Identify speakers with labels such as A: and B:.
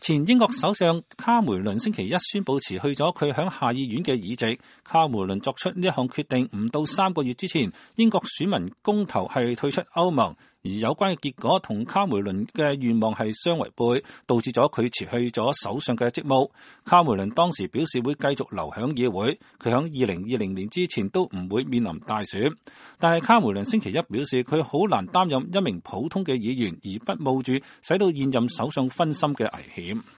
A: 前英國首相卡梅倫星期一宣布辭去咗佢響下議院嘅議席。卡梅倫作出呢一項決定唔到3個月之前，英國選民公投係退出歐盟，而有關嘅結果同卡梅倫嘅願望係相違背，導致咗佢辭去咗首相嘅職務。卡梅倫當時表示會繼續留響議會，佢響2020年之前都唔會面臨大選。但係卡梅倫星期一表示，佢好難擔任一名普通嘅議員，而不冒住使到現任首相分心嘅危險。